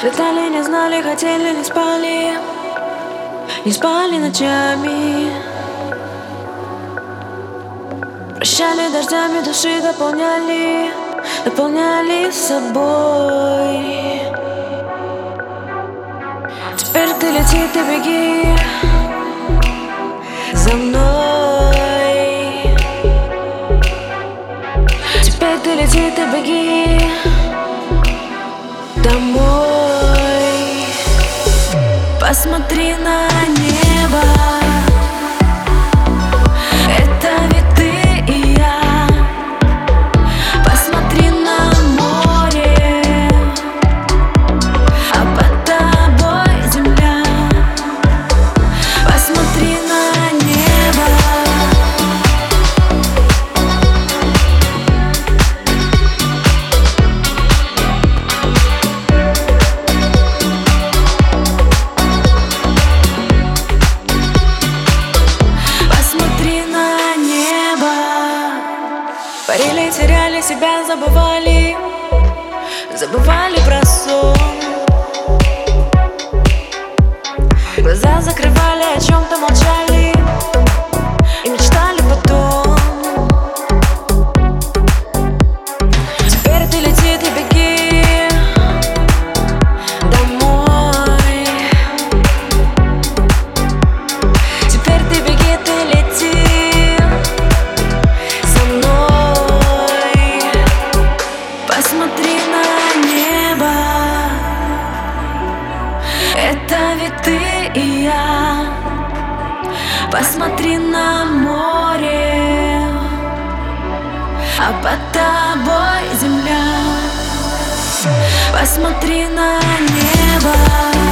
Летали, не знали, хотели, не спали. Не спали ночами. Прощали дождями, души дополняли. Дополняли собой. Теперь ты лети, ты беги за мной. Теперь ты лети, ты беги домой. Посмотри на небо. Это ведь ты и я. Посмотри на море, а под тобой земля. Посмотри на небо. Парили, теряли себя, забывали. Забывали про сон. Глаза закрывали, о чем-то молчали и мечтали потом. Теперь ты лети, ты беги домой. Теперь ты беги, ты лети. Посмотри на небо. Это ведь ты и я. Посмотри на море, а под тобой земля. Посмотри на небо.